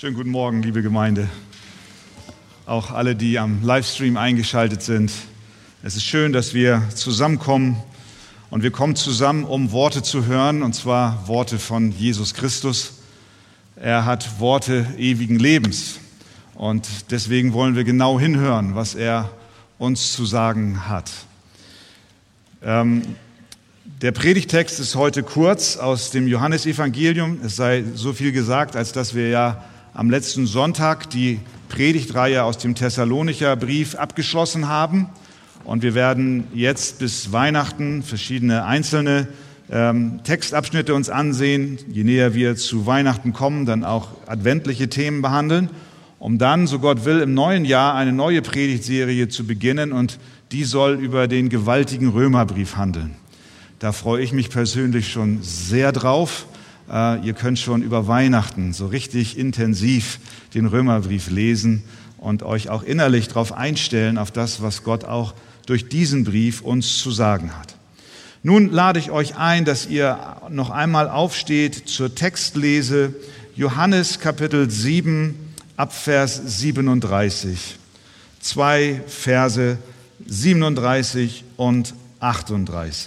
Schönen guten Morgen, liebe Gemeinde. Auch alle, die am Livestream eingeschaltet sind. Es ist schön, dass wir zusammenkommen und wir kommen zusammen, um Worte zu hören, und zwar Worte von Jesus Christus. Er hat Worte ewigen Lebens und deswegen wollen wir genau hinhören, was er uns zu sagen hat. Der Predigtext ist heute kurz aus dem Johannesevangelium. Es sei so viel gesagt, als dass wir ja am letzten Sonntag die Predigtreihe aus dem Thessalonicher Brief abgeschlossen haben. Und wir werden jetzt bis Weihnachten verschiedene einzelne Textabschnitte uns ansehen. Je näher wir zu Weihnachten kommen, dann auch adventliche Themen behandeln, um dann, so Gott will, im neuen Jahr eine neue Predigtserie zu beginnen. Und die soll über den gewaltigen Römerbrief handeln. Da freue ich mich persönlich schon sehr drauf. Ihr könnt schon über Weihnachten so richtig intensiv den Römerbrief lesen und euch auch innerlich darauf einstellen, auf das, was Gott auch durch diesen Brief uns zu sagen hat. Nun lade ich euch ein, dass ihr noch einmal aufsteht zur Textlese. Johannes Kapitel 7 ab Vers 37. 2 Verse 37 und 38.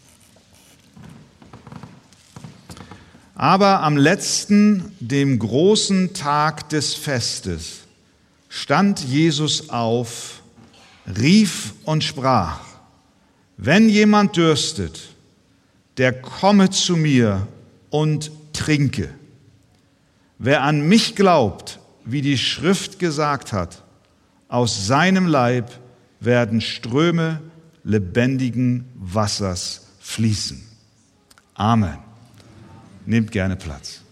Aber am letzten, dem großen Tag des Festes, stand Jesus auf, rief und sprach: Wenn jemand dürstet, der komme zu mir und trinke. Wer an mich glaubt, wie die Schrift gesagt hat, aus seinem Leib werden Ströme lebendigen Wassers fließen. Amen. Nehmt gerne Platz.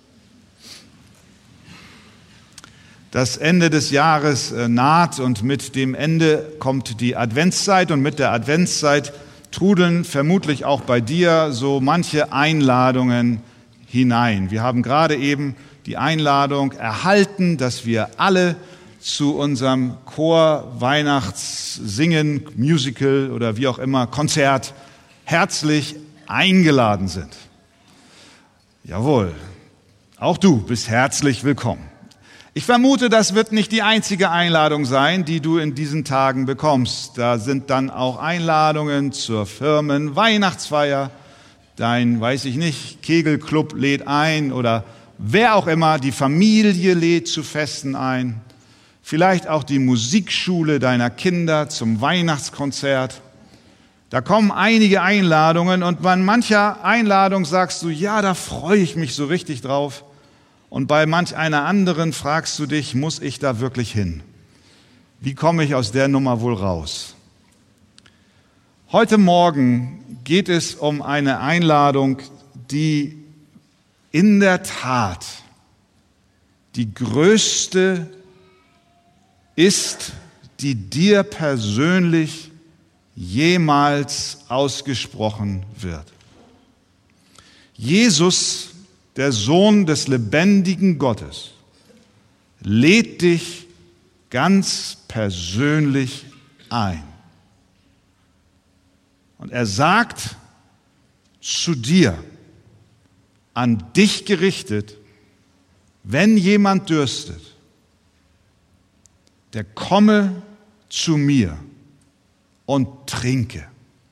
Das Ende des Jahres naht und mit dem Ende kommt die Adventszeit und mit der Adventszeit trudeln vermutlich auch bei dir so manche Einladungen hinein. Wir haben gerade eben die Einladung erhalten, dass wir alle zu unserem Chor, Weihnachtssingen, Musical oder wie auch immer, Konzert herzlich eingeladen sind. Jawohl, auch du bist herzlich willkommen. Ich vermute, das wird nicht die einzige Einladung sein, die du in diesen Tagen bekommst. Da sind dann auch Einladungen zur Firmenweihnachtsfeier, dein, weiß ich nicht, Kegelclub lädt ein oder wer auch immer, die Familie lädt zu Festen ein. Vielleicht auch die Musikschule deiner Kinder zum Weihnachtskonzert. Da kommen einige Einladungen und bei mancher Einladung sagst du, ja, da freue ich mich so richtig drauf. Und bei manch einer anderen fragst du dich, muss ich da wirklich hin? Wie komme ich aus der Nummer wohl raus? Heute Morgen geht es um eine Einladung, die in der Tat die größte ist, die dir persönlich jemals ausgesprochen wird. Jesus, der Sohn des lebendigen Gottes, lädt dich ganz persönlich ein. Und er sagt zu dir, an dich gerichtet, wenn jemand dürstet, der komme zu mir und trinke.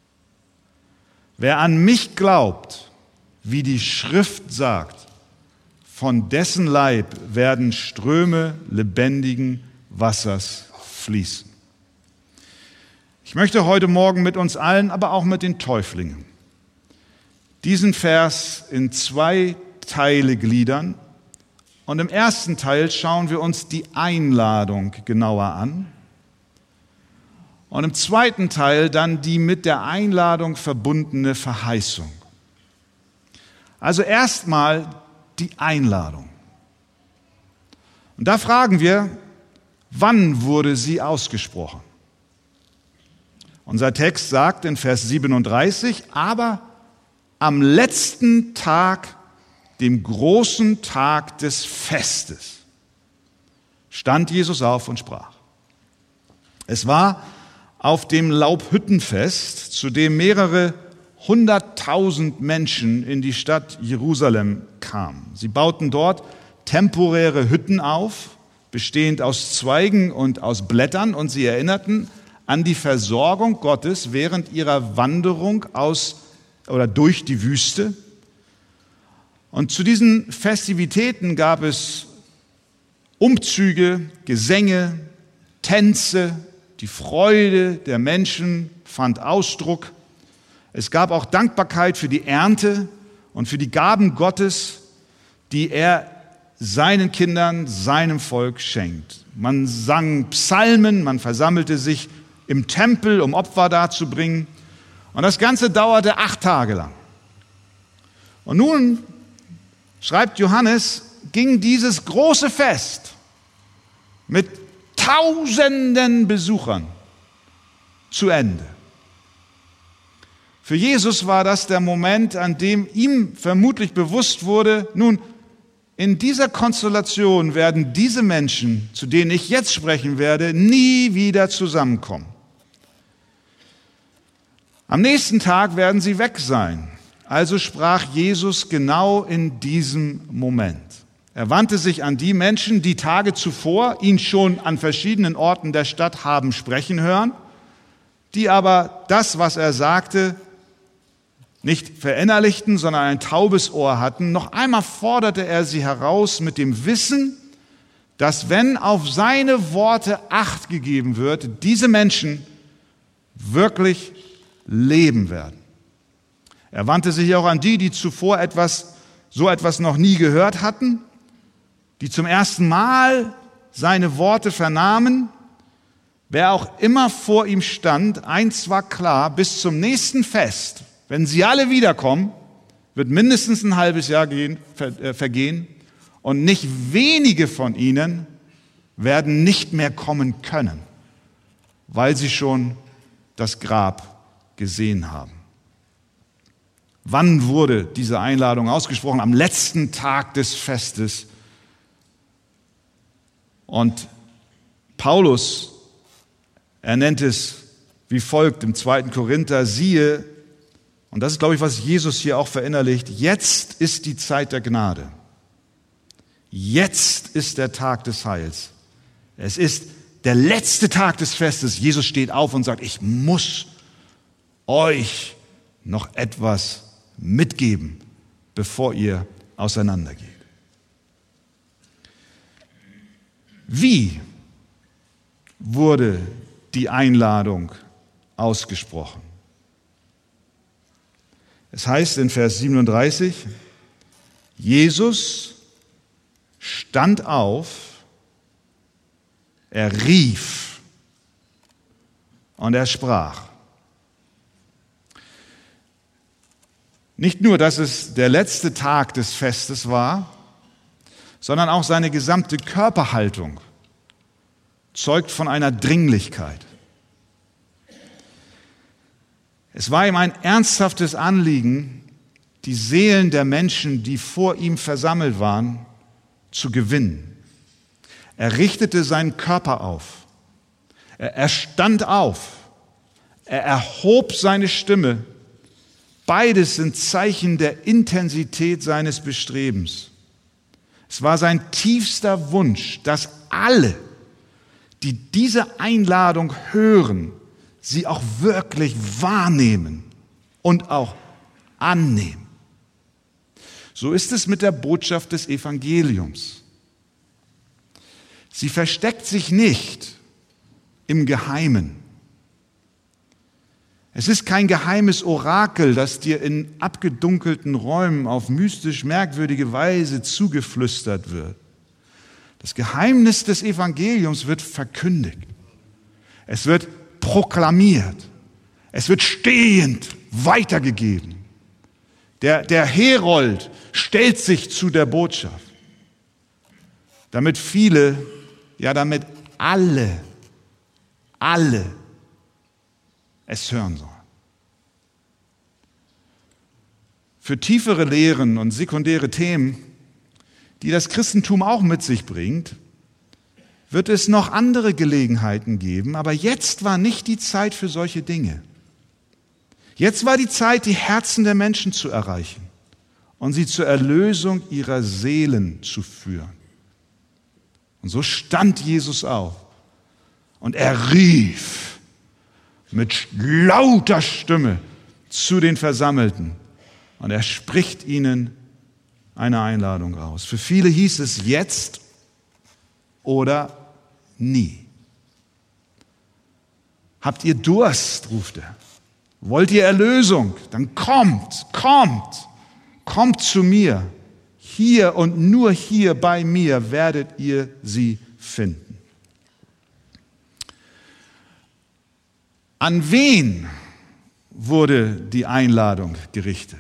Wer an mich glaubt, wie die Schrift sagt, von dessen Leib werden Ströme lebendigen Wassers fließen. Ich möchte heute Morgen mit uns allen, aber auch mit den Täuflingen, diesen Vers in 2 Teile gliedern. Und im ersten Teil schauen wir uns die Einladung genauer an. Und im zweiten Teil dann die mit der Einladung verbundene Verheißung. Also erstmal die Einladung. Und da fragen wir, wann wurde sie ausgesprochen? Unser Text sagt in Vers 37, aber am letzten Tag, dem großen Tag des Festes, stand Jesus auf und sprach. Es war auf dem Laubhüttenfest, zu dem mehrere 100.000 Menschen in die Stadt Jerusalem kamen. Sie bauten dort temporäre Hütten auf, bestehend aus Zweigen und aus Blättern, und sie erinnerten an die Versorgung Gottes während ihrer Wanderung durch die Wüste. Und zu diesen Festivitäten gab es Umzüge, Gesänge, Tänze, die Freude der Menschen fand Ausdruck. Es gab auch Dankbarkeit für die Ernte und für die Gaben Gottes, die er seinen Kindern, seinem Volk schenkt. Man sang Psalmen, man versammelte sich im Tempel, um Opfer darzubringen. Und das Ganze dauerte 8 Tage lang. Und nun, schreibt Johannes, ging dieses große Fest mit Tausenden Besuchern zu Ende. Für Jesus war das der Moment, an dem ihm vermutlich bewusst wurde, nun, in dieser Konstellation werden diese Menschen, zu denen ich jetzt sprechen werde, nie wieder zusammenkommen. Am nächsten Tag werden sie weg sein. Also sprach Jesus genau in diesem Moment. Er wandte sich an die Menschen, die Tage zuvor ihn schon an verschiedenen Orten der Stadt haben sprechen hören, die aber das, was er sagte, nicht verinnerlichten, sondern ein taubes Ohr hatten. Noch einmal forderte er sie heraus mit dem Wissen, dass wenn auf seine Worte Acht gegeben wird, diese Menschen wirklich leben werden. Er wandte sich auch an die zuvor so etwas noch nie gehört hatten, die zum ersten Mal seine Worte vernahmen. Wer auch immer vor ihm stand, eins war klar: bis zum nächsten Fest, wenn sie alle wiederkommen, wird mindestens ein halbes Jahr vergehen, und nicht wenige von ihnen werden nicht mehr kommen können, weil sie schon das Grab gesehen haben. Wann wurde diese Einladung ausgesprochen? Am letzten Tag des Festes. Und Paulus, er nennt es wie folgt im 2. Korinther: siehe, und das ist, glaube ich, was Jesus hier auch verinnerlicht, jetzt ist die Zeit der Gnade. Jetzt ist der Tag des Heils. Es ist der letzte Tag des Festes. Jesus steht auf und sagt: ich muss euch noch etwas mitgeben, bevor ihr auseinandergeht. Wie wurde die Einladung ausgesprochen? Es heißt in Vers 37, Jesus stand auf, er rief und er sprach. Nicht nur, dass es der letzte Tag des Festes war, sondern auch seine gesamte Körperhaltung zeugt von einer Dringlichkeit. Es war ihm ein ernsthaftes Anliegen, die Seelen der Menschen, die vor ihm versammelt waren, zu gewinnen. Er richtete seinen Körper auf. Er stand auf. Er erhob seine Stimme. Beides sind Zeichen der Intensität seines Bestrebens. Es war sein tiefster Wunsch, dass alle, die diese Einladung hören, sie auch wirklich wahrnehmen und auch annehmen. So ist es mit der Botschaft des Evangeliums. Sie versteckt sich nicht im Geheimen. Es ist kein geheimes Orakel, das dir in abgedunkelten Räumen auf mystisch merkwürdige Weise zugeflüstert wird. Das Geheimnis des Evangeliums wird verkündigt. Es wird proklamiert. Es wird stehend weitergegeben. Der Herold stellt sich zu der Botschaft, damit viele, ja damit alle es hören sollen. Für tiefere Lehren und sekundäre Themen, die das Christentum auch mit sich bringt, wird es noch andere Gelegenheiten geben, aber jetzt war nicht die Zeit für solche Dinge. Jetzt war die Zeit, die Herzen der Menschen zu erreichen und sie zur Erlösung ihrer Seelen zu führen. Und so stand Jesus auf und er rief mit lauter Stimme zu den Versammelten und er spricht ihnen eine Einladung aus. Für viele hieß es jetzt oder nie. Habt ihr Durst, ruft er. Wollt ihr Erlösung? Dann kommt zu mir. Hier und nur hier bei mir werdet ihr sie finden. An wen wurde die Einladung gerichtet?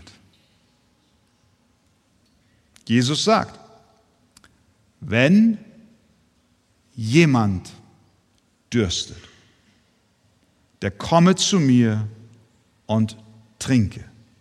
Jesus sagt, wenn jemand dürstet, der komme zu mir und trinke.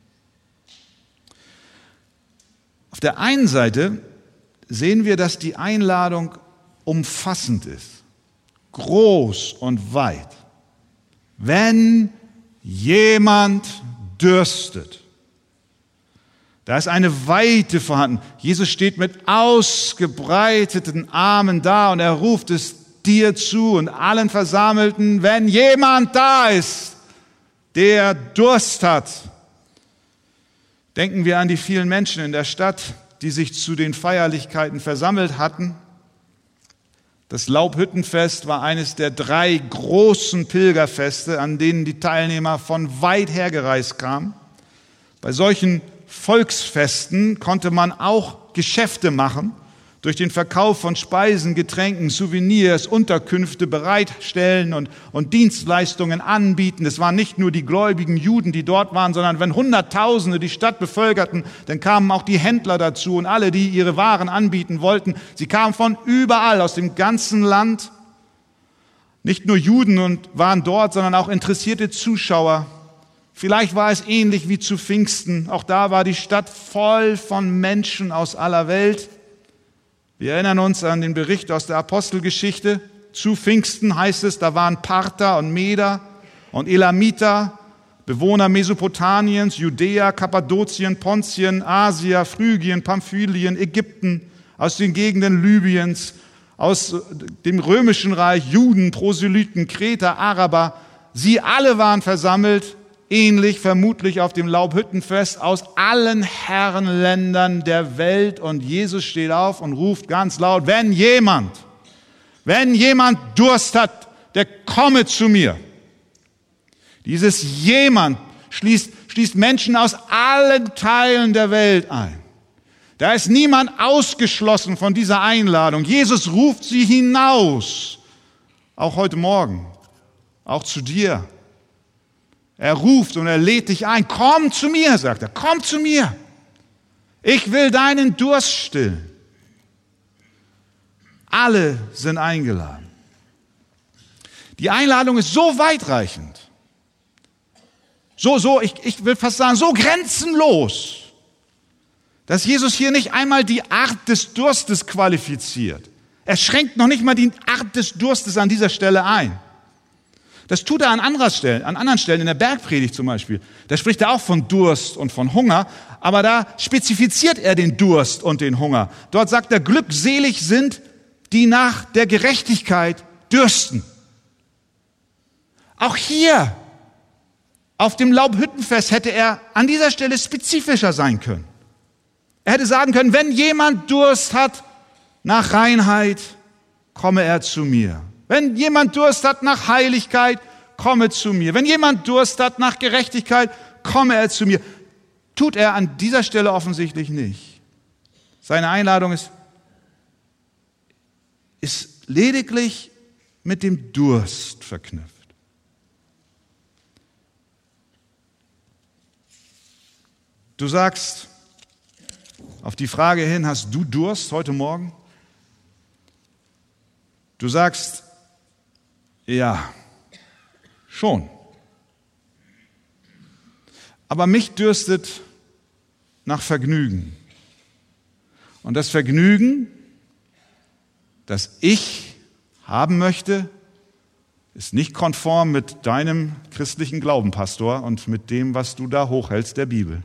Auf der einen Seite sehen wir, dass die Einladung umfassend ist, groß und weit. Wenn jemand dürstet, da ist eine Weite vorhanden. Jesus steht mit ausgebreiteten Armen da und er ruft es dir zu und allen Versammelten, wenn jemand da ist, der Durst hat. Denken wir an die vielen Menschen in der Stadt, die sich zu den Feierlichkeiten versammelt hatten. Das Laubhüttenfest war eines der 3 großen Pilgerfeste, an denen die Teilnehmer von weit her gereist kamen. Bei solchen Volksfesten konnte man auch Geschäfte machen, durch den Verkauf von Speisen, Getränken, Souvenirs, Unterkünfte bereitstellen und Dienstleistungen anbieten. Es waren nicht nur die gläubigen Juden, die dort waren, sondern wenn Hunderttausende die Stadt bevölkerten, dann kamen auch die Händler dazu und alle, die ihre Waren anbieten wollten. Sie kamen von überall, aus dem ganzen Land. Nicht nur Juden waren dort, sondern auch interessierte Zuschauer. Vielleicht war es ähnlich wie zu Pfingsten. Auch da war die Stadt voll von Menschen aus aller Welt. Wir erinnern uns an den Bericht aus der Apostelgeschichte. Zu Pfingsten heißt es, da waren Parther und Meder und Elamiter, Bewohner Mesopotamiens, Judäa, Kappadokien, Pontien, Asia, Phrygien, Pamphylien, Ägypten, aus den Gegenden Libyens, aus dem römischen Reich, Juden, Proselyten, Kreter, Araber. Sie alle waren versammelt, ähnlich vermutlich auf dem Laubhüttenfest, aus allen Herrenländern der Welt. Und Jesus steht auf und ruft ganz laut, wenn jemand Durst hat, der komme zu mir. Dieses jemand schließt Menschen aus allen Teilen der Welt ein. Da ist niemand ausgeschlossen von dieser Einladung. Jesus ruft sie hinaus, auch heute Morgen, auch zu dir. Er ruft und er lädt dich ein. Komm zu mir, sagt er. Komm zu mir. Ich will deinen Durst stillen. Alle sind eingeladen. Die Einladung ist so weitreichend. Ich will fast sagen, so grenzenlos, dass Jesus hier nicht einmal die Art des Durstes qualifiziert. Er schränkt noch nicht mal die Art des Durstes an dieser Stelle ein. Das tut er an anderen Stellen, in der Bergpredigt zum Beispiel. Da spricht er auch von Durst und von Hunger, aber da spezifiziert er den Durst und den Hunger. Dort sagt er, glückselig sind, die nach der Gerechtigkeit dürsten. Auch hier, auf dem Laubhüttenfest, hätte er an dieser Stelle spezifischer sein können. Er hätte sagen können, wenn jemand Durst hat nach Reinheit, komme er zu mir. Wenn jemand Durst hat nach Heiligkeit, komme zu mir. Wenn jemand Durst hat nach Gerechtigkeit, komme er zu mir. Tut er an dieser Stelle offensichtlich nicht. Seine Einladung ist lediglich mit dem Durst verknüpft. Du sagst auf die Frage hin, hast du Durst heute Morgen? Du sagst, ja, schon. Aber mich dürstet nach Vergnügen. Und das Vergnügen, das ich haben möchte, ist nicht konform mit deinem christlichen Glauben, Pastor, und mit dem, was du da hochhältst, der Bibel.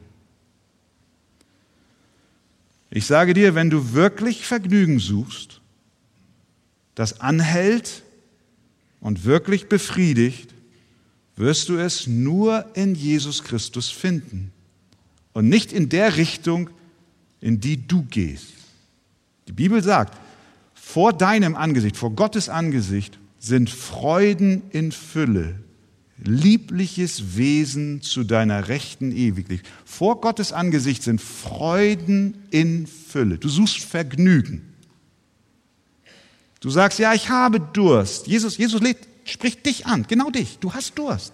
Ich sage dir, wenn du wirklich Vergnügen suchst, das anhält und wirklich befriedigt, wirst du es nur in Jesus Christus finden und nicht in der Richtung, in die du gehst. Die Bibel sagt, vor deinem Angesicht, vor Gottes Angesicht sind Freuden in Fülle, liebliches Wesen zu deiner Rechten ewiglich. Vor Gottes Angesicht sind Freuden in Fülle. Du suchst Vergnügen. Du sagst, ja, ich habe Durst. Jesus spricht dich an, genau dich. Du hast Durst.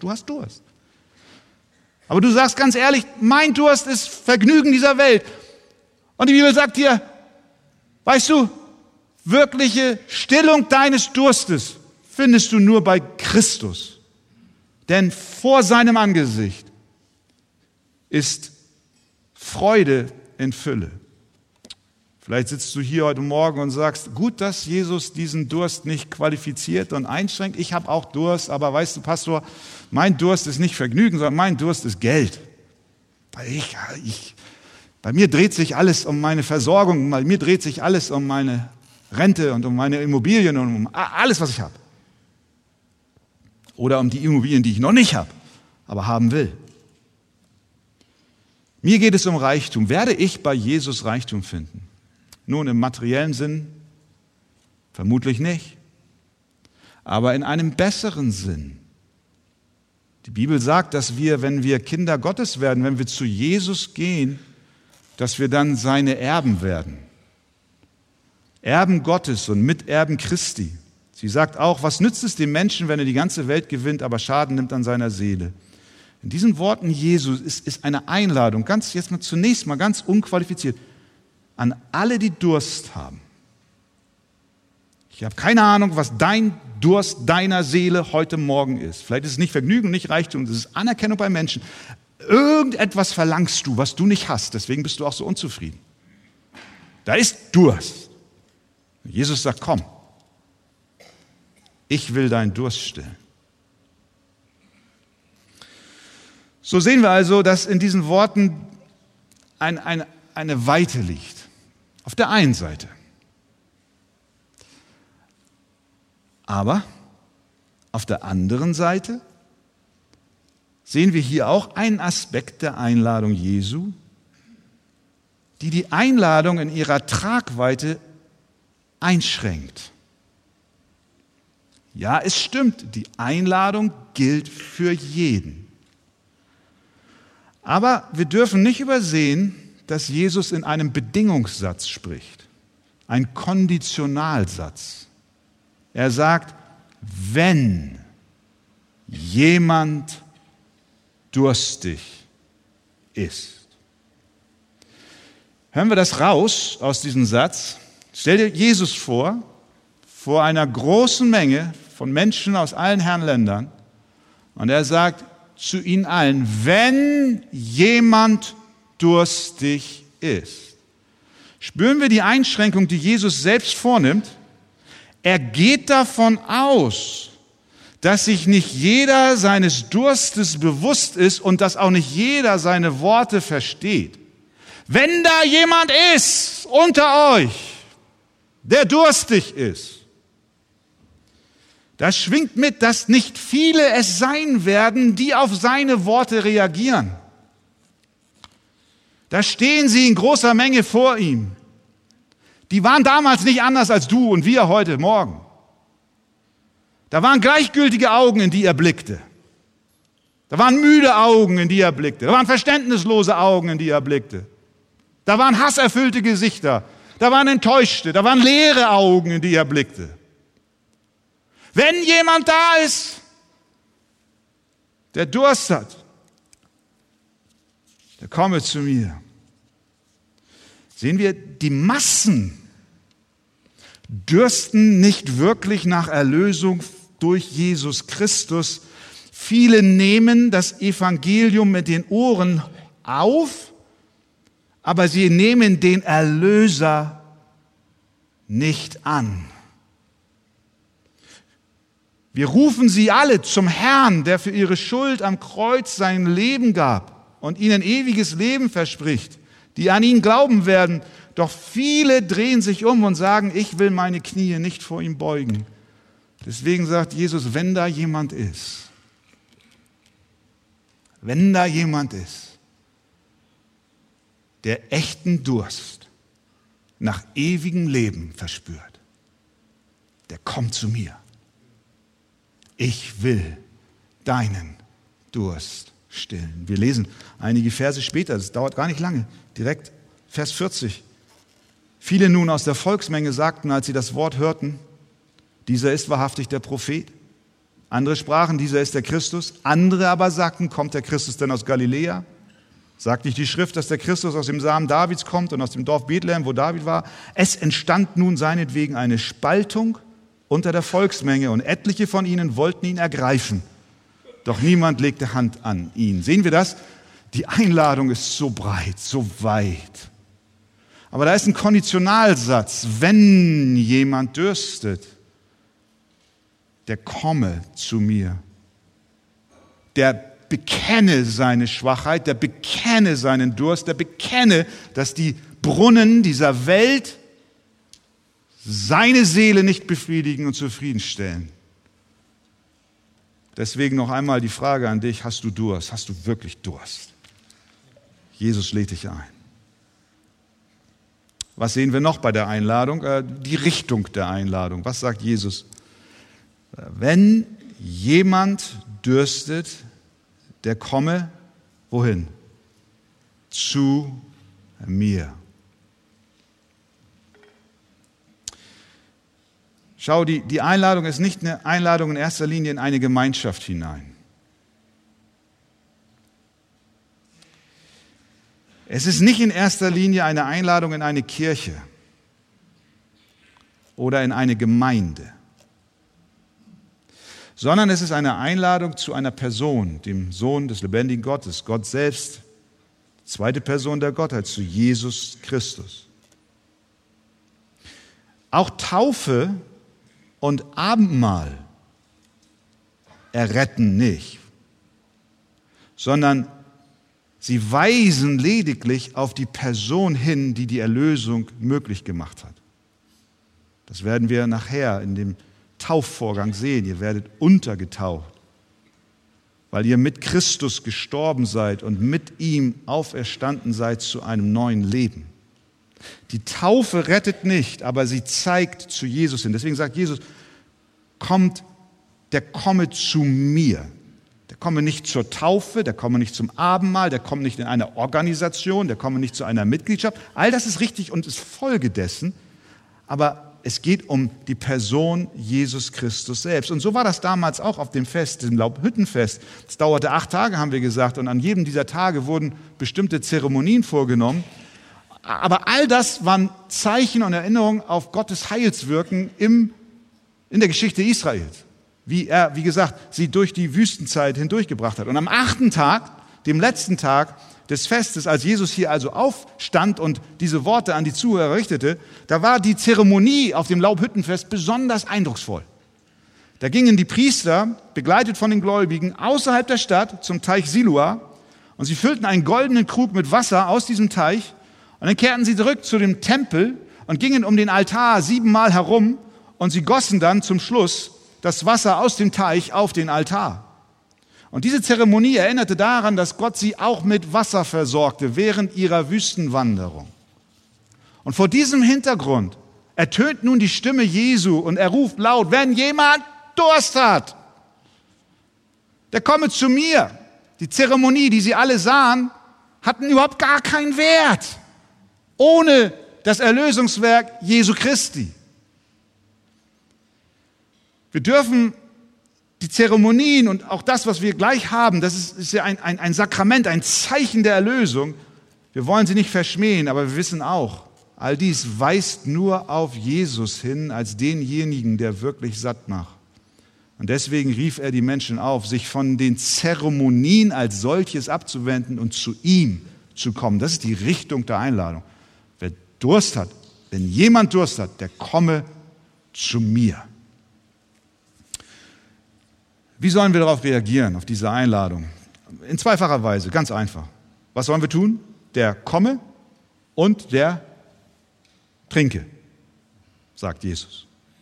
Aber du sagst ganz ehrlich, mein Durst ist Vergnügen dieser Welt. Und die Bibel sagt dir, weißt du, wirkliche Stillung deines Durstes findest du nur bei Christus. Denn vor seinem Angesicht ist Freude in Fülle. Vielleicht sitzt du hier heute Morgen und sagst, gut, dass Jesus diesen Durst nicht qualifiziert und einschränkt. Ich habe auch Durst, aber weißt du, Pastor, mein Durst ist nicht Vergnügen, sondern mein Durst ist Geld. Bei mir dreht sich alles um meine Versorgung, bei mir dreht sich alles um meine Rente und um meine Immobilien und um alles, was ich habe. Oder um die Immobilien, die ich noch nicht habe, aber haben will. Mir geht es um Reichtum. Werde ich bei Jesus Reichtum finden? Nun, im materiellen Sinn vermutlich nicht, aber in einem besseren Sinn. Die Bibel sagt, dass wir, wenn wir Kinder Gottes werden, wenn wir zu Jesus gehen, dass wir dann seine Erben werden. Erben Gottes und Miterben Christi. Sie sagt auch, was nützt es dem Menschen, wenn er die ganze Welt gewinnt, aber Schaden nimmt an seiner Seele? In diesen Worten Jesu ist eine Einladung, zunächst mal ganz unqualifiziert, an alle, die Durst haben. Ich habe keine Ahnung, was dein Durst deiner Seele heute Morgen ist. Vielleicht ist es nicht Vergnügen, nicht Reichtum, das ist Anerkennung bei Menschen. Irgendetwas verlangst du, was du nicht hast, deswegen bist du auch so unzufrieden. Da ist Durst. Jesus sagt, komm, ich will deinen Durst stillen. So sehen wir also, dass in diesen Worten eine Weite liegt. Auf der einen Seite. Aber auf der anderen Seite sehen wir hier auch einen Aspekt der Einladung Jesu, die Einladung in ihrer Tragweite einschränkt. Ja, es stimmt, die Einladung gilt für jeden. Aber wir dürfen nicht übersehen, dass Jesus in einem Bedingungssatz spricht, ein Konditionalsatz. Er sagt, wenn jemand durstig ist. Hören wir das raus aus diesem Satz? Stell dir Jesus vor einer großen Menge von Menschen aus allen Herrenländern, und er sagt zu ihnen allen, wenn jemand durstig ist. Spüren wir die Einschränkung, die Jesus selbst vornimmt? Er geht davon aus, dass sich nicht jeder seines Durstes bewusst ist und dass auch nicht jeder seine Worte versteht. Wenn da jemand ist unter euch, der durstig ist, da schwingt mit, dass nicht viele es sein werden, die auf seine Worte reagieren. Da stehen sie in großer Menge vor ihm. Die waren damals nicht anders als du und wir heute Morgen. Da waren gleichgültige Augen, in die er blickte. Da waren müde Augen, in die er blickte. Da waren verständnislose Augen, in die er blickte. Da waren hasserfüllte Gesichter. Da waren enttäuschte. Da waren leere Augen, in die er blickte. Wenn jemand da ist, der Durst hat, der komme zu mir. Sehen wir, die Massen dürsten nicht wirklich nach Erlösung durch Jesus Christus. Viele nehmen das Evangelium mit den Ohren auf, aber sie nehmen den Erlöser nicht an. Wir rufen sie alle zum Herrn, der für ihre Schuld am Kreuz sein Leben gab und ihnen ewiges Leben verspricht. die an ihn glauben werden. Doch viele drehen sich um und sagen, ich will meine Knie nicht vor ihm beugen. Deswegen sagt Jesus, wenn da jemand ist, der echten Durst nach ewigem Leben verspürt, der kommt zu mir. Ich will deinen Durst stillen. Wir lesen einige Verse später, das dauert gar nicht lange, direkt Vers 40. Viele nun aus der Volksmenge sagten, als sie das Wort hörten, dieser ist wahrhaftig der Prophet. Andere sprachen, dieser ist der Christus. Andere aber sagten, kommt der Christus denn aus Galiläa? Sagt nicht die Schrift, dass der Christus aus dem Samen Davids kommt und aus dem Dorf Bethlehem, wo David war? Es entstand nun seinetwegen eine Spaltung unter der Volksmenge und etliche von ihnen wollten ihn ergreifen. Doch niemand legte Hand an ihn. Sehen wir das? Die Einladung ist so breit, so weit. Aber da ist ein Konditionalsatz. Wenn jemand dürstet, der komme zu mir. Der bekenne seine Schwachheit, der bekenne seinen Durst, der bekenne, dass die Brunnen dieser Welt seine Seele nicht befriedigen und zufriedenstellen. Deswegen noch einmal die Frage an dich, hast du Durst? Hast du wirklich Durst? Jesus lädt dich ein. Was sehen wir noch bei der Einladung? Die Richtung der Einladung. Was sagt Jesus? Wenn jemand dürstet, der komme, wohin? Zu mir. Schau, die Einladung ist nicht eine Einladung in erster Linie in eine Gemeinschaft hinein. Es ist nicht in erster Linie eine Einladung in eine Kirche oder in eine Gemeinde, sondern es ist eine Einladung zu einer Person, dem Sohn des lebendigen Gottes, Gott selbst, zweite Person der Gottheit, zu Jesus Christus. Auch Taufe und Abendmahl erretten nicht, sondern sie weisen lediglich auf die Person hin, die die Erlösung möglich gemacht hat. Das werden wir nachher in dem Taufvorgang sehen. Ihr werdet untergetaucht, weil ihr mit Christus gestorben seid und mit ihm auferstanden seid zu einem neuen Leben. Die Taufe rettet nicht, aber sie zeigt zu Jesus hin. Deswegen sagt Jesus, der komme zu mir. Der komme nicht zur Taufe, der komme nicht zum Abendmahl, der komme nicht in eine Organisation, der komme nicht zu einer Mitgliedschaft. All das ist richtig und ist Folge dessen, aber es geht um die Person Jesus Christus selbst. Und so war das damals auch auf dem Fest, dem Laubhüttenfest. Es dauerte 8 Tage, haben wir gesagt, und an jedem dieser Tage wurden bestimmte Zeremonien vorgenommen. Aber all das waren Zeichen und Erinnerungen auf Gottes Heilswirken in der Geschichte Israels. Wie er, wie gesagt, sie durch die Wüstenzeit hindurchgebracht hat. Und am 8. Tag, dem letzten Tag des Festes, als Jesus hier also aufstand und diese Worte an die Zuhörer richtete, da war die Zeremonie auf dem Laubhüttenfest besonders eindrucksvoll. Da gingen die Priester, begleitet von den Gläubigen, außerhalb der Stadt zum Teich Siloa und sie füllten einen goldenen Krug mit Wasser aus diesem Teich und dann kehrten sie zurück zu dem Tempel und gingen um den Altar 7-mal herum und sie gossen dann zum Schluss das Wasser aus dem Teich auf den Altar. Und diese Zeremonie erinnerte daran, dass Gott sie auch mit Wasser versorgte während ihrer Wüstenwanderung. Und vor diesem Hintergrund ertönt nun die Stimme Jesu und er ruft laut, wenn jemand Durst hat, der komme zu mir. Die Zeremonie, die sie alle sahen, hatten überhaupt gar keinen Wert ohne das Erlösungswerk Jesu Christi. Wir dürfen die Zeremonien und auch das, was wir gleich haben, das ist ja ein Sakrament, ein Zeichen der Erlösung. Wir wollen sie nicht verschmähen, aber wir wissen auch, all dies weist nur auf Jesus hin als denjenigen, der wirklich satt macht. Und deswegen rief er die Menschen auf, sich von den Zeremonien als solches abzuwenden und zu ihm zu kommen. Das ist die Richtung der Einladung. Wer Durst hat, wenn jemand Durst hat, der komme zu mir. Wie sollen wir darauf reagieren, auf diese Einladung? In zweifacher Weise, ganz einfach. Was sollen wir tun? Der komme und der trinke, sagt Jesus.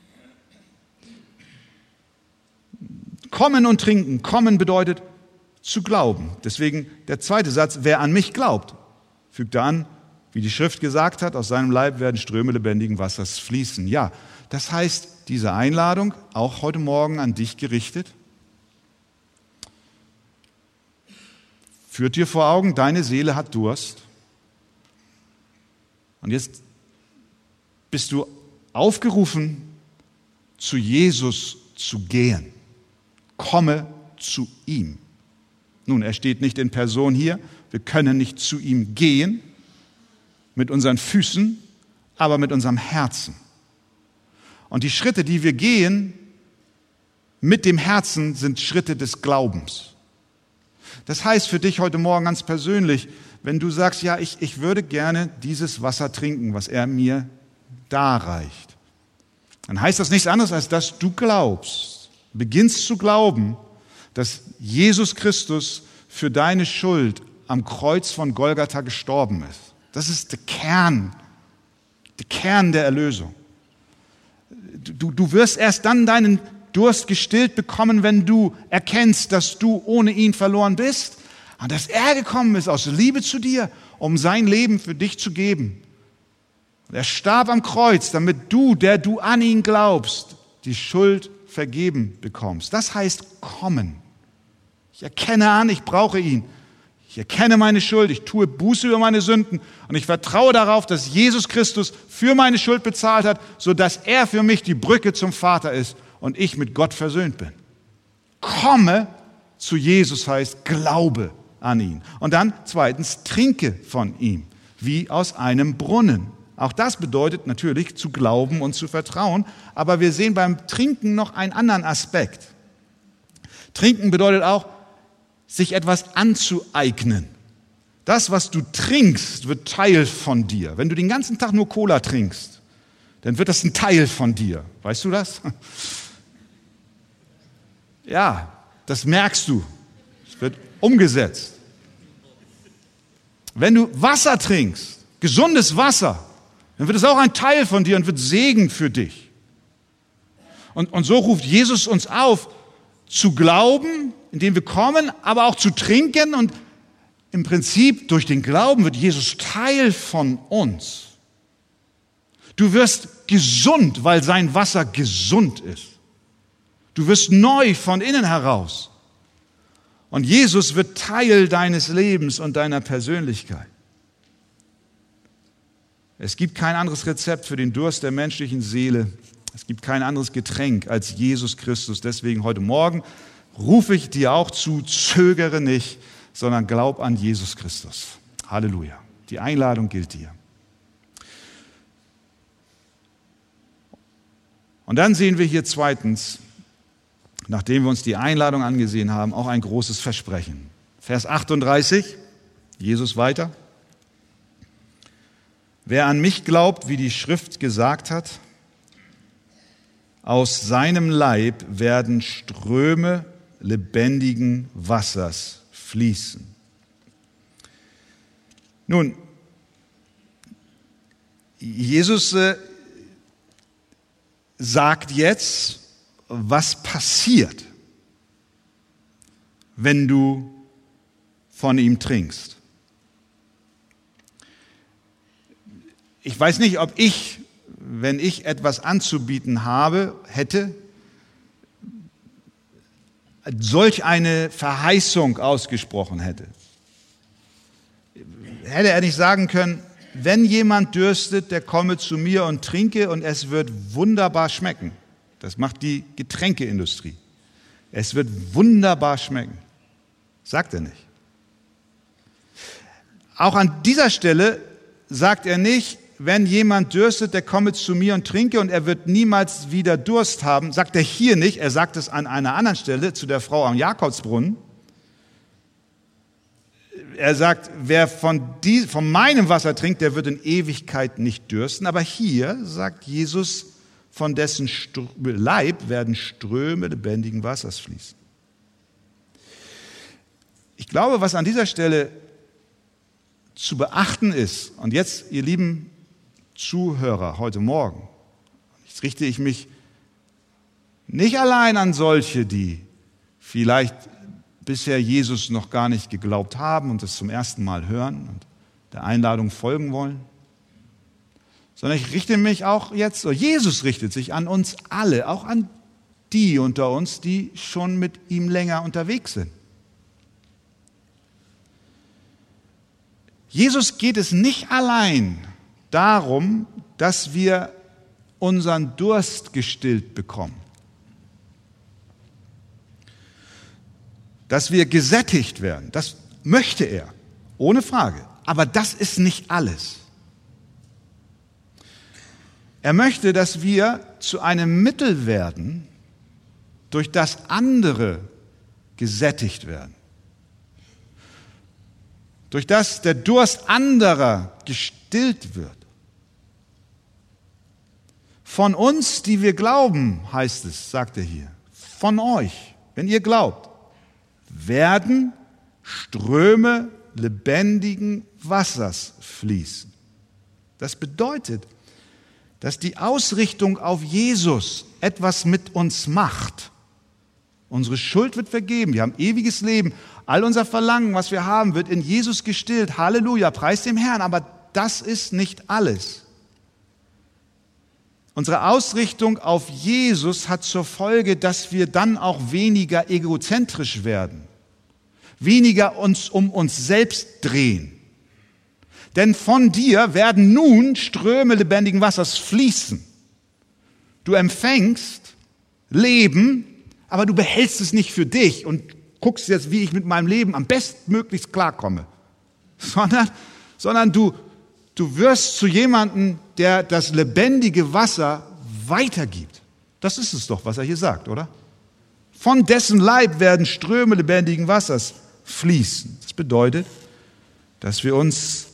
Kommen und trinken. Kommen bedeutet zu glauben. Deswegen der zweite Satz, wer an mich glaubt, fügt er an, wie die Schrift gesagt hat, aus seinem Leib werden Ströme lebendigen Wassers fließen. Ja, das heißt, diese Einladung, auch heute Morgen an dich gerichtet, führt dir vor Augen, deine Seele hat Durst. Und jetzt bist du aufgerufen, zu Jesus zu gehen. Komme zu ihm. Nun, er steht nicht in Person hier. Wir können nicht zu ihm gehen mit unseren Füßen, aber mit unserem Herzen. Und die Schritte, die wir gehen mit dem Herzen, sind Schritte des Glaubens. Das heißt für dich heute Morgen ganz persönlich, wenn du sagst, ja, ich würde gerne dieses Wasser trinken, was er mir darreicht, dann heißt das nichts anderes, als dass du glaubst, beginnst zu glauben, dass Jesus Christus für deine Schuld am Kreuz von Golgatha gestorben ist. Das ist der Kern der Erlösung. Du wirst erst dann deinen Durst gestillt bekommen, wenn du erkennst, dass du ohne ihn verloren bist und dass er gekommen ist aus Liebe zu dir, um sein Leben für dich zu geben. Und er starb am Kreuz, damit du, der du an ihn glaubst, die Schuld vergeben bekommst. Das heißt kommen. Ich erkenne an, ich brauche ihn. Ich erkenne meine Schuld, ich tue Buße über meine Sünden und ich vertraue darauf, dass Jesus Christus für meine Schuld bezahlt hat, sodass er für mich die Brücke zum Vater ist und ich mit Gott versöhnt bin. Komme zu Jesus heißt, glaube an ihn. Und dann zweitens, trinke von ihm, wie aus einem Brunnen. Auch das bedeutet natürlich zu glauben und zu vertrauen, aber wir sehen beim Trinken noch einen anderen Aspekt. Trinken bedeutet auch, sich etwas anzueignen. Das, was du trinkst, wird Teil von dir. Wenn du den ganzen Tag nur Cola trinkst, dann wird das ein Teil von dir. Weißt du das? Ja, das merkst du. Es wird umgesetzt. Wenn du Wasser trinkst, gesundes Wasser, dann wird es auch ein Teil von dir und wird Segen für dich. Und so ruft Jesus uns auf, zu glauben, indem wir kommen, aber auch zu trinken. Und im Prinzip durch den Glauben wird Jesus Teil von uns. Du wirst gesund, weil sein Wasser gesund ist. Du wirst neu von innen heraus. Und Jesus wird Teil deines Lebens und deiner Persönlichkeit. Es gibt kein anderes Rezept für den Durst der menschlichen Seele. Es gibt kein anderes Getränk als Jesus Christus. Deswegen heute Morgen rufe ich dir auch zu, zögere nicht, sondern glaub an Jesus Christus. Halleluja. Die Einladung gilt dir. Und dann sehen wir hier zweitens, nachdem wir uns die Einladung angesehen haben, auch ein großes Versprechen. Vers 38, Jesus weiter. Wer an mich glaubt, wie die Schrift gesagt hat, aus seinem Leib werden Ströme lebendigen Wassers fließen. Nun, Jesus sagt jetzt, was passiert, wenn du von ihm trinkst. Ich weiß nicht, ob ich, wenn ich etwas anzubieten hätte, solch eine Verheißung ausgesprochen hätte. Hätte er nicht sagen können, wenn jemand dürstet, der komme zu mir und trinke und es wird wunderbar schmecken. Das macht die Getränkeindustrie. Es wird wunderbar schmecken. Sagt er nicht. Auch an dieser Stelle sagt er nicht, wenn jemand dürstet, der komme zu mir und trinke und er wird niemals wieder Durst haben. Sagt er hier nicht, er sagt es an einer anderen Stelle zu der Frau am Jakobsbrunnen. Er sagt, wer von meinem Wasser trinkt, der wird in Ewigkeit nicht dürsten. Aber hier sagt Jesus, von dessen Leib werden Ströme lebendigen Wassers fließen. Ich glaube, was an dieser Stelle zu beachten ist, und jetzt, ihr lieben Zuhörer, heute Morgen, jetzt richte ich mich nicht allein an solche, die vielleicht bisher Jesus noch gar nicht geglaubt haben und es zum ersten Mal hören und der Einladung folgen wollen, sondern ich richte mich auch jetzt, oder Jesus richtet sich an uns alle, auch an die unter uns, die schon mit ihm länger unterwegs sind. Jesus geht es nicht allein darum, dass wir unseren Durst gestillt bekommen, dass wir gesättigt werden. Das möchte er, ohne Frage. Aber das ist nicht alles. Er möchte, dass wir zu einem Mittel werden, durch das andere gesättigt werden. Durch das der Durst anderer gestillt wird. Von uns, die wir glauben, heißt es, sagt er hier, von euch, wenn ihr glaubt, werden Ströme lebendigen Wassers fließen. Das bedeutet, dass die Ausrichtung auf Jesus etwas mit uns macht. Unsere Schuld wird vergeben, wir haben ewiges Leben. All unser Verlangen, was wir haben, wird in Jesus gestillt. Halleluja, preis dem Herrn. Aber das ist nicht alles. Unsere Ausrichtung auf Jesus hat zur Folge, dass wir dann auch weniger egozentrisch werden. Weniger uns um uns selbst drehen. Denn von dir werden nun Ströme lebendigen Wassers fließen. Du empfängst Leben, aber du behältst es nicht für dich und guckst jetzt, wie ich mit meinem Leben am bestmöglichst klarkomme, sondern du wirst zu jemandem, der das lebendige Wasser weitergibt. Das ist es doch, was er hier sagt, oder? Von dessen Leib werden Ströme lebendigen Wassers fließen. Das bedeutet, dass wir uns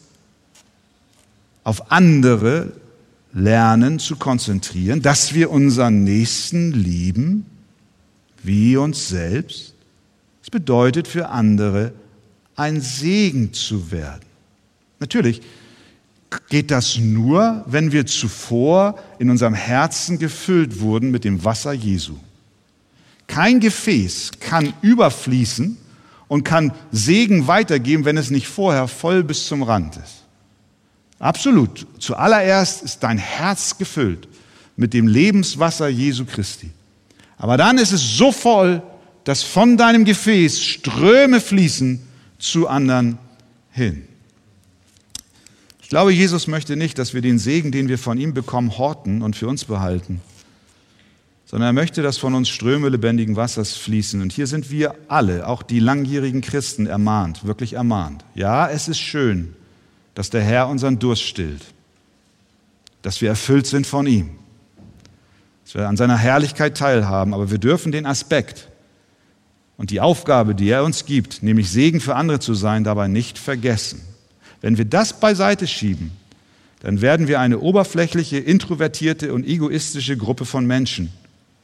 auf andere lernen zu konzentrieren, dass wir unseren Nächsten lieben, wie uns selbst. Das bedeutet für andere, ein Segen zu werden. Natürlich geht das nur, wenn wir zuvor in unserem Herzen gefüllt wurden mit dem Wasser Jesu. Kein Gefäß kann überfließen und kann Segen weitergeben, wenn es nicht vorher voll bis zum Rand ist. Absolut. Zuallererst ist dein Herz gefüllt mit dem Lebenswasser Jesu Christi. Aber dann ist es so voll, dass von deinem Gefäß Ströme fließen zu anderen hin. Ich glaube, Jesus möchte nicht, dass wir den Segen, den wir von ihm bekommen, horten und für uns behalten, sondern er möchte, dass von uns Ströme lebendigen Wassers fließen. Und hier sind wir alle, auch die langjährigen Christen, ermahnt, wirklich ermahnt. Ja, es ist schön, dass der Herr unseren Durst stillt, dass wir erfüllt sind von ihm, dass wir an seiner Herrlichkeit teilhaben, aber wir dürfen den Aspekt und die Aufgabe, die er uns gibt, nämlich Segen für andere zu sein, dabei nicht vergessen. Wenn wir das beiseite schieben, dann werden wir eine oberflächliche, introvertierte und egoistische Gruppe von Menschen.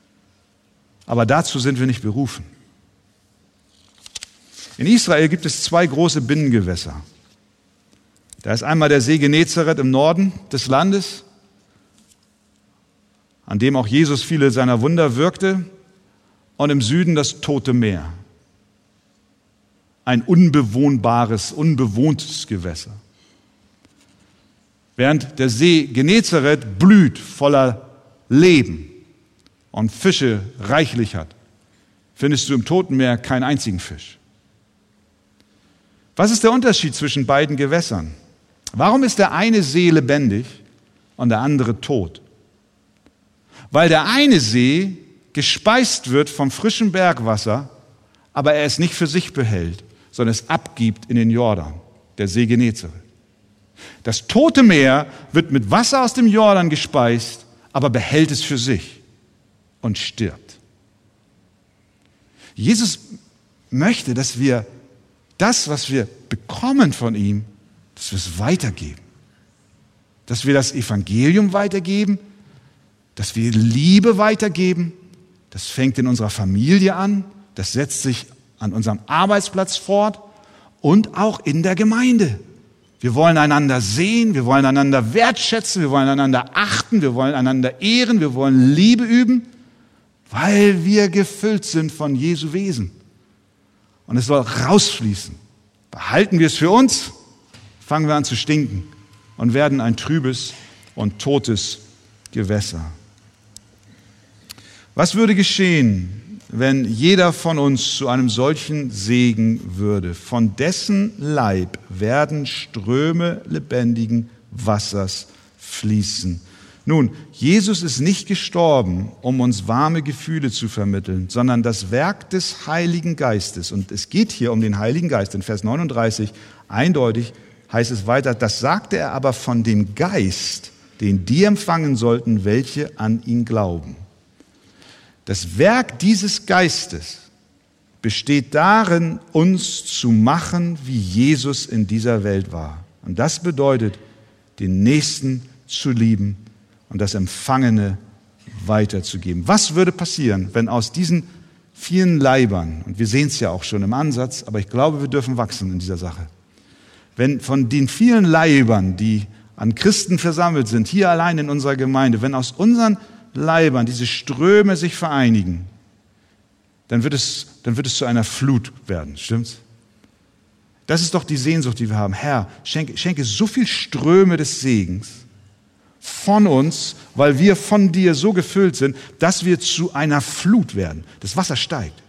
Aber dazu sind wir nicht berufen. In Israel gibt es 2 große Binnengewässer. Da ist einmal der See Genezareth im Norden des Landes, an dem auch Jesus viele seiner Wunder wirkte, und im Süden das Tote Meer. Ein unbewohnbares, unbewohntes Gewässer. Während der See Genezareth blüht voller Leben und Fische reichlich hat, findest du im Toten Meer keinen einzigen Fisch. Was ist der Unterschied zwischen beiden Gewässern? Warum ist der eine See lebendig und der andere tot? Weil der eine See gespeist wird vom frischen Bergwasser, aber er es nicht für sich behält, sondern es abgibt in den Jordan, der See Genezareth. Das Tote Meer wird mit Wasser aus dem Jordan gespeist, aber behält es für sich und stirbt. Jesus möchte, dass wir das, was wir bekommen von ihm, dass wir es weitergeben. Dass wir das Evangelium weitergeben, dass wir Liebe weitergeben. Das fängt in unserer Familie an, das setzt sich an unserem Arbeitsplatz fort und auch in der Gemeinde. Wir wollen einander sehen, wir wollen einander wertschätzen, wir wollen einander achten, wir wollen einander ehren, wir wollen Liebe üben, weil wir gefüllt sind von Jesu Wesen. Und es soll rausfließen. Behalten wir es für uns, fangen wir an zu stinken und werden ein trübes und totes Gewässer. Was würde geschehen, wenn jeder von uns zu einem solchen Segen würde? Von dessen Leib werden Ströme lebendigen Wassers fließen. Nun, Jesus ist nicht gestorben, um uns warme Gefühle zu vermitteln, sondern das Werk des Heiligen Geistes. Und es geht hier um den Heiligen Geist. In Vers 39 eindeutig heißt es weiter, das sagte er aber von dem Geist, den die empfangen sollten, welche an ihn glauben. Das Werk dieses Geistes besteht darin, uns zu machen, wie Jesus in dieser Welt war. Und das bedeutet, den Nächsten zu lieben und das Empfangene weiterzugeben. Was würde passieren, wenn aus diesen vielen Leibern, und wir sehen es ja auch schon im Ansatz, aber ich glaube, wir dürfen wachsen in dieser Sache, wenn von den vielen Leibern, die an Christen versammelt sind, hier allein in unserer Gemeinde, wenn aus unseren Leibern diese Ströme sich vereinigen, dann wird es zu einer Flut werden, stimmt's? Das ist doch die Sehnsucht, die wir haben. Herr, schenke so viel Ströme des Segens von uns, weil wir von dir so gefüllt sind, dass wir zu einer Flut werden. Das Wasser steigt.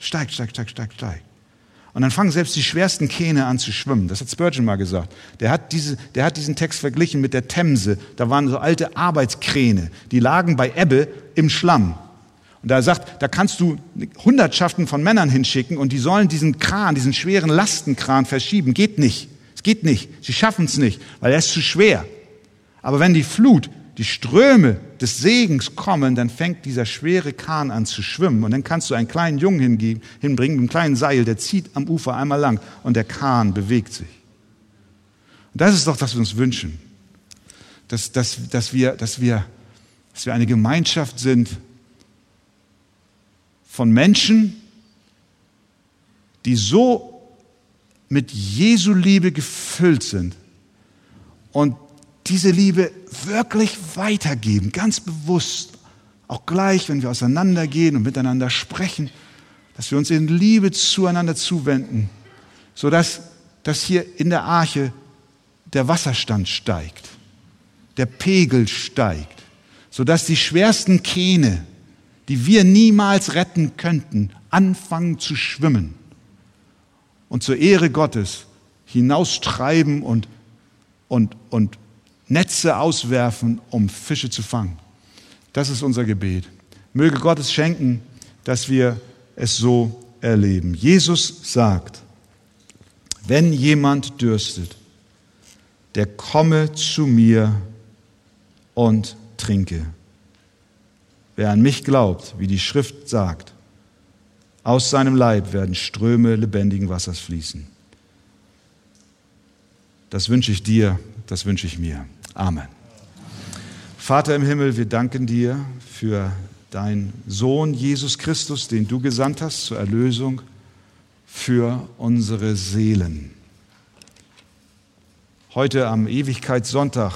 Und dann fangen selbst die schwersten Kähne an zu schwimmen. Das hat Spurgeon mal gesagt. Der hat diesen Text verglichen mit der Themse. Da waren so alte Arbeitskräne, die lagen bei Ebbe im Schlamm. Und er sagt, da kannst du Hundertschaften von Männern hinschicken und die sollen diesen Kran, diesen schweren Lastenkran verschieben. Geht nicht. Es geht nicht. Sie schaffen es nicht, weil er ist zu schwer. Aber wenn die Flut, die Ströme des Segens kommen, dann fängt dieser schwere Kahn an zu schwimmen. Und dann kannst du einen kleinen Jungen hinbringen mit einem kleinen Seil, der zieht am Ufer einmal lang und der Kahn bewegt sich. Und das ist doch, was wir uns wünschen. Dass wir eine Gemeinschaft sind von Menschen, die so mit Jesu Liebe gefüllt sind und diese Liebe wirklich weitergeben, ganz bewusst, auch gleich, wenn wir auseinandergehen und miteinander sprechen, dass wir uns in Liebe zueinander zuwenden, sodass hier in der Arche der Wasserstand steigt, der Pegel steigt, sodass die schwersten Kähne, die wir niemals retten könnten, anfangen zu schwimmen und zur Ehre Gottes hinaustreiben und Netze auswerfen, um Fische zu fangen. Das ist unser Gebet. Möge Gott es schenken, dass wir es so erleben. Jesus sagt, wenn jemand dürstet, der komme zu mir und trinke. Wer an mich glaubt, wie die Schrift sagt, aus seinem Leib werden Ströme lebendigen Wassers fließen. Das wünsche ich dir, das wünsche ich mir. Amen. Vater im Himmel, wir danken dir für deinen Sohn Jesus Christus, den du gesandt hast zur Erlösung für unsere Seelen. Heute am Ewigkeitssonntag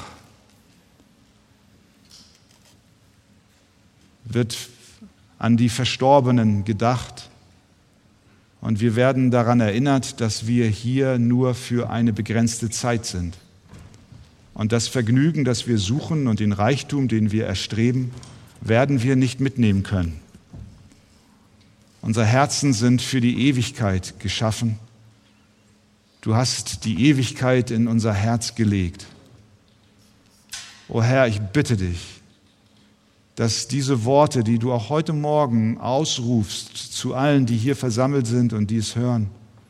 wird an die Verstorbenen gedacht und wir werden daran erinnert, dass wir hier nur für eine begrenzte Zeit sind. Und das Vergnügen, das wir suchen und den Reichtum, den wir erstreben, werden wir nicht mitnehmen können. Unsere Herzen sind für die Ewigkeit geschaffen. Du hast die Ewigkeit in unser Herz gelegt. O Herr, ich bitte dich, dass diese Worte, die du auch heute Morgen ausrufst zu allen, die hier versammelt sind und die es hören,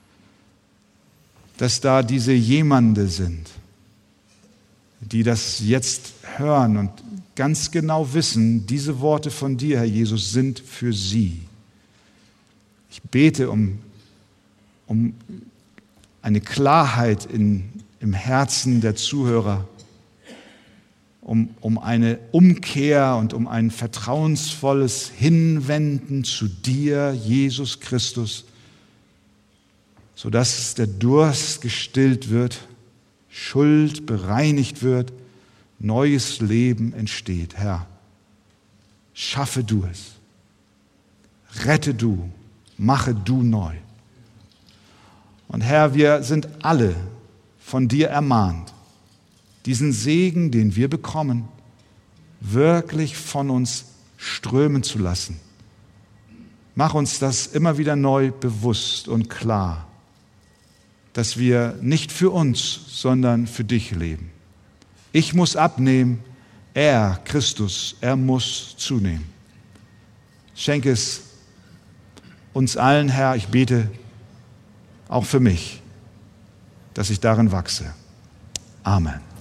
dass da diese Jemande sind, die das jetzt hören und ganz genau wissen, diese Worte von dir, Herr Jesus, sind für sie. Ich bete um eine Klarheit im Herzen der Zuhörer, um eine Umkehr und um ein vertrauensvolles Hinwenden zu dir, Jesus Christus, sodass der Durst gestillt wird Schuld bereinigt wird, neues Leben entsteht. Herr, schaffe du es. Rette du, mache du neu. Und Herr, wir sind alle von dir ermahnt, diesen Segen, den wir bekommen, wirklich von uns strömen zu lassen. Mach uns das immer wieder neu bewusst und klar, dass wir nicht für uns, sondern für dich leben. Ich muss abnehmen, er, Christus, er muss zunehmen. Schenke es uns allen, Herr, ich bete auch für mich, dass ich darin wachse. Amen.